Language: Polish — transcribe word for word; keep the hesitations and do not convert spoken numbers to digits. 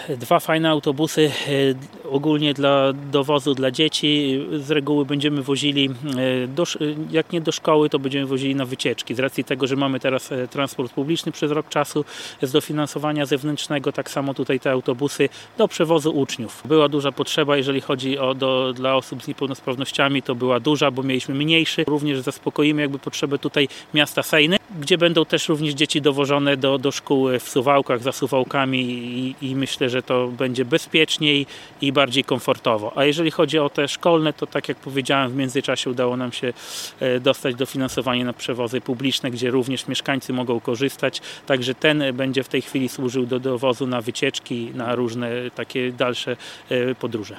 Dwa fajne autobusy ogólnie dla dowozu dla dzieci. Z reguły będziemy wozili, do, jak nie do szkoły, to będziemy wozili na wycieczki. Z racji tego, że mamy teraz transport publiczny przez rok czasu z dofinansowania zewnętrznego, tak samo tutaj te autobusy do przewozu uczniów. Była duża potrzeba, jeżeli chodzi o do, dla osób z niepełnosprawnościami, to była duża, bo mieliśmy mniejszy. Również zaspokoimy jakby potrzebę tutaj miasta Sejny, gdzie będą też również dzieci dowożone do, do szkół w Suwałkach, za Suwałkami i, i myślę, że to będzie bezpieczniej i bardziej komfortowo. A jeżeli chodzi o te szkolne, to tak jak powiedziałem, w międzyczasie udało nam się dostać dofinansowanie na przewozy publiczne, gdzie również mieszkańcy mogą korzystać. Także ten będzie w tej chwili służył do dowozu na wycieczki, na różne takie dalsze podróże.